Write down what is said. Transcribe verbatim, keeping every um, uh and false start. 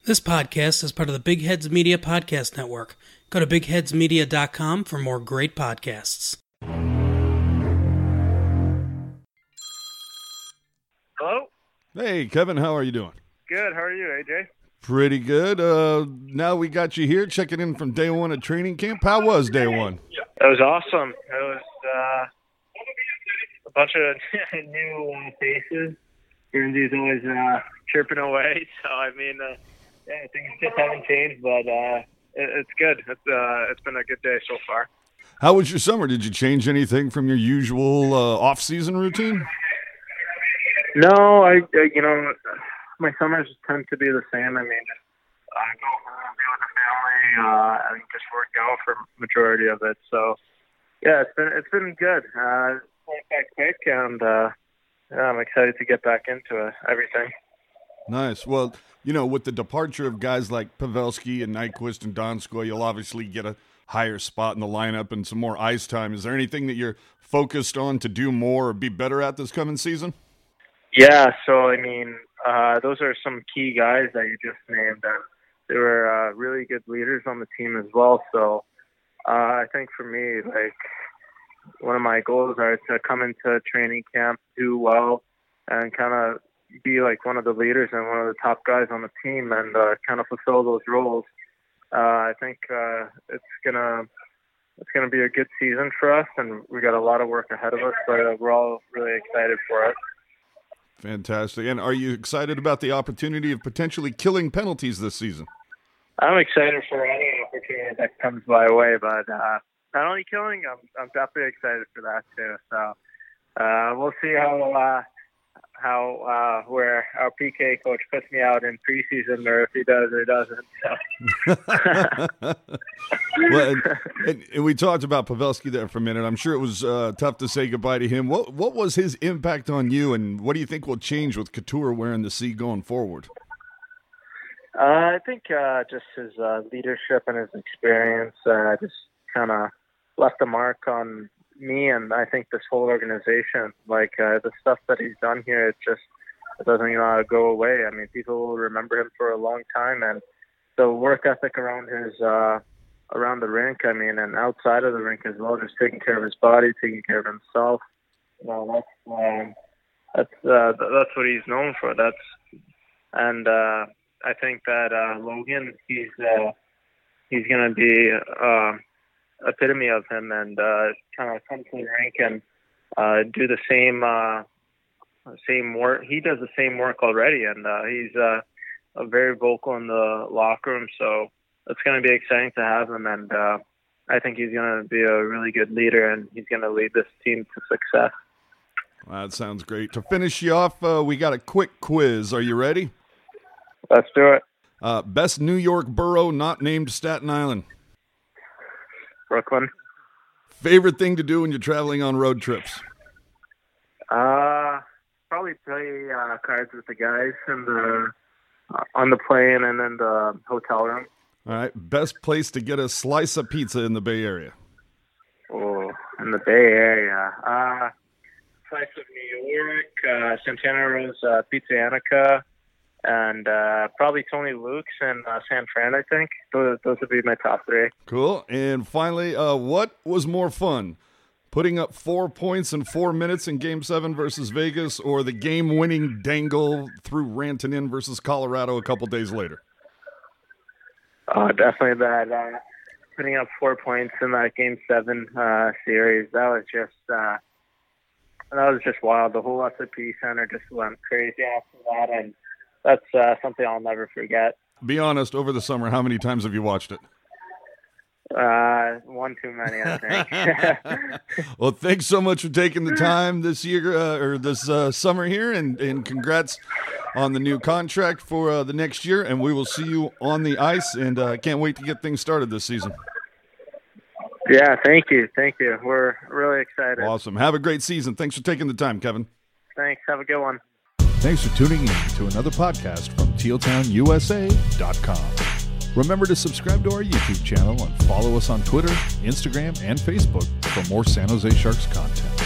This podcast is part of the Big Heads Media Podcast Network. Go to big heads media dot com for more great podcasts. Hello? Hey, Kevin, how are you doing? Good. How are you, A J? Pretty good. Uh, now we got you here checking in from day one at training camp. How was day one? It was awesome. It was uh, a bunch of new uh, faces. Guernsey's always uh, chirping away. So, I mean, uh, yeah, things just haven't changed, but uh, it, it's good. It's, uh, it's been a good day so far. How was your summer? Did you change anything from your usual uh, off-season routine? No, I, I, you know, my summers tend to be the same. I mean, just uh, go home, be with the family, uh, and just work out for majority of it. So, yeah, it's been it's been good. Uh, went back quick, and uh, yeah, I'm excited to get back into it, everything. Nice. Well, you know, with the departure of guys like Pavelski and Nyquist and Donskoy, you'll obviously get a higher spot in the lineup and some more ice time. Is there anything that you're focused on to do more or be better at this coming season? Yeah, so, I mean, uh, those are some key guys that you just named. And they were uh, really good leaders on the team as well. So uh, I think for me, like, one of my goals are to come into training camp, do well, and kind of be like one of the leaders and one of the top guys on the team and uh, kind of fulfill those roles. Uh, I think uh, it's gonna it's gonna be a good season for us, and we got a lot of work ahead of us, but uh, we're all really excited for it. Fantastic. And are you excited about the opportunity of potentially killing penalties this season? I'm excited for any opportunity that comes my way, but uh, not only killing, I'm I'm definitely excited for that too. So uh, we'll see how. Uh, how uh, where our P K coach puts me out in preseason, or if he does or doesn't. So. Well, and, and, and we talked about Pavelski there for a minute. I'm sure it was uh, tough to say goodbye to him. What what was his impact on you, and what do you think will change with Couture wearing the C going forward? Uh, I think uh, just his uh, leadership and his experience uh, just kind of left a mark on me, and I think this whole organization. Like uh, the stuff that he's done here, it just it doesn't uh, go away. I mean, people will remember him for a long time, and the work ethic around his uh, around the rink. I mean, and outside of the rink as well, just taking care of his body, taking care of himself. You know, that's um, that's uh, that's what he's known for. That's and uh, I think that uh, Logan, he's uh, he's going to be. Uh, epitome of him, and uh, kind of come to the rink and uh, do the same uh, same work. He does the same work already, and uh, he's uh, a very vocal in the locker room. So it's going to be exciting to have him, and uh, I think he's going to be a really good leader, and he's going to lead this team to success. Well, that sounds great. To finish you off, uh, we got a quick quiz. Are you ready? Let's do it. Uh, best New York borough not named Staten Island. Brooklyn. Favorite thing to do when you're traveling on road trips? Uh, probably play uh, cards with the guys in the uh, on the plane and in the hotel room. All right. Best place to get a slice of pizza in the Bay Area? Oh, in the Bay Area. Uh, slice of New York, uh, Santana Rose uh, Pizza Annika, and uh, probably Tony Luke's in uh, San Fran, I think. Those, those would be my top three. Cool. And finally, uh, what was more fun, putting up four points in four minutes in Game seven versus Vegas, or the game-winning dangle through Rantanen versus Colorado a couple days later? Oh, definitely that. Uh, putting up four points in that Game seven uh, series, that was just uh, that was just wild. The whole S A P Center just went crazy after that, and that's uh, something I'll never forget. Be honest, over the summer, how many times have you watched it? Uh, one too many, I think. Well, thanks so much for taking the time this year uh, or this uh, summer here, and, and congrats on the new contract for uh, the next year. And we will see you on the ice, and I uh, can't wait to get things started this season. Yeah, thank you. Thank you. We're really excited. Awesome. Have a great season. Thanks for taking the time, Kevin. Thanks. Have a good one. Thanks for tuning in to another podcast from teal town U S A dot com. Remember to subscribe to our YouTube channel and follow us on Twitter, Instagram, and Facebook for more San Jose Sharks content.